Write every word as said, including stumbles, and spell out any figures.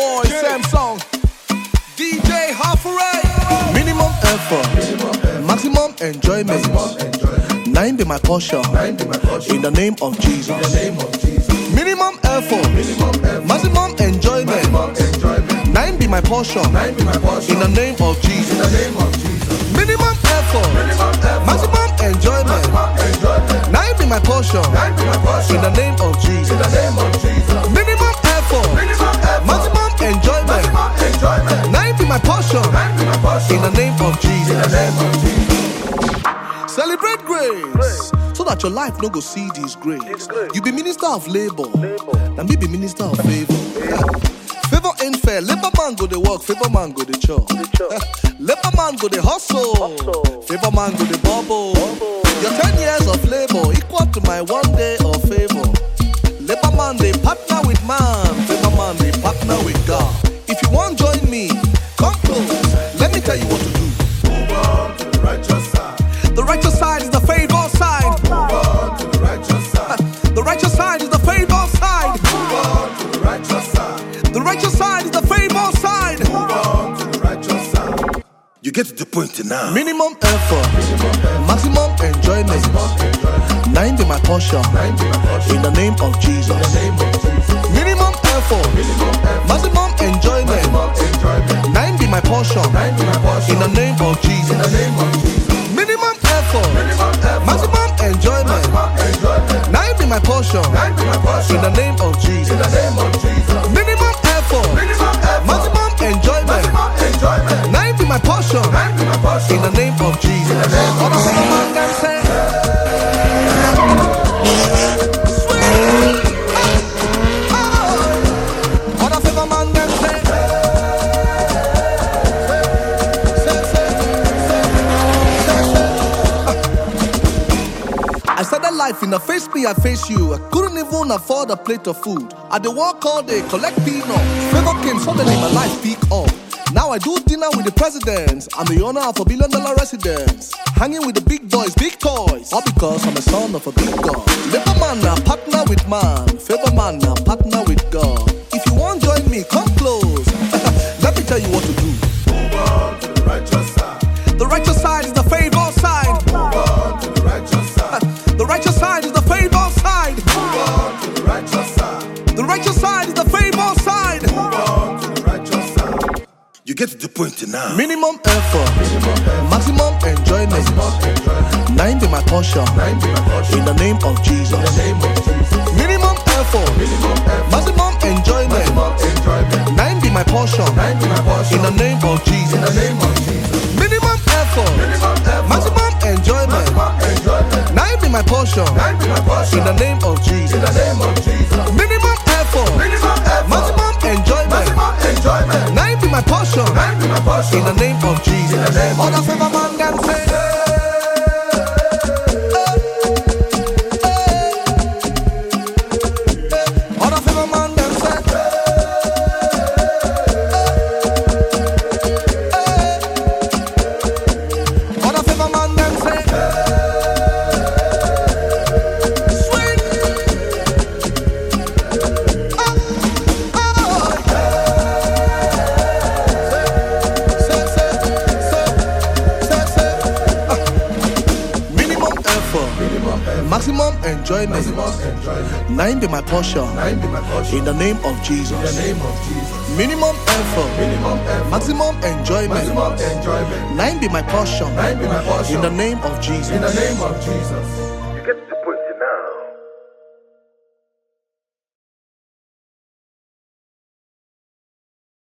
boy Samsung, D J Halfray. Minimum effort, maximum enjoyment. Nine be my portion. In the name of Jesus. Minimum effort, maximum enjoyment. Nine be my portion. In the name of Jesus. Minimum effort, maximum enjoyment. Nine be my portion. In the name of Jesus. Minimum effort, maximum enjoyment. Nine be my portion. In the name of Jesus. Celebrate grace, so that your life no go see this grace. You be minister of labor, and me be minister of favor. Favor ain't fair. Labor man go the work, favor man go the chop. Labor man go the hustle, favor man go the bubble. Your ten years of labor equal to my one day of favor. Labor man they partner with man, favor man they partner with God. If you want join me, come close. Let me tell you what to do. Move on to the righteous side. The righteous side is the favor side. Move on to the righteous side. The righteous side is the favor side. Move on to the righteous side. The righteous side is the favor side. Move on to the righteous side. You get to the point now. Minimum effort, maximum enjoyment. Nine be my portion. In the name of Jesus. Minimum effort, maximum enjoyment. Nine be my portion. In the name of Jesus. Minimum effort, maximum enjoyment. Nine be my portion. In the name of Jesus. Minimum effort, maximum enjoyment. Nine be my portion. In the name of Jesus. All the single man can say. All the favor man can say. I started life in a face me, I face you. I couldn't even afford a plate of food. I dey work all day, collect peanuts. Favor came, suddenly my life peak up. Now I do dinner with the president. I'm the owner of a billion dollar residence. Hanging with the big boys, big toys. All because I'm a son of a big God. Labor man now partner with man. Favor man now partner with God. If you want join me, come close. Let me tell you what to do. Move on to the righteous side. The righteous side is the favor side. Move on to the righteous side. The righteous side is the favor side. Move on to the righteous side. The righteous side is the favor side. Move on to the righteous side. You get to the point now. Minimum effort, maximum enjoyment. Nine be my portion. In the name of Jesus. Minimum effort, maximum enjoyment. Nine be my portion. In the name of Jesus. Minimum effort, maximum enjoyment. Nine be my portion. In the name of Jesus. Minimum effort, maximum enjoyment. Nine be my portion. In the name of Jesus. All the favor man can say. All the favor man can say. All the favor man can say. Swing. Maximum enjoyment. Nine be my portion. In the name of Jesus. Minimum effort. Maximum enjoyment. Nine be my portion. In the name of Jesus.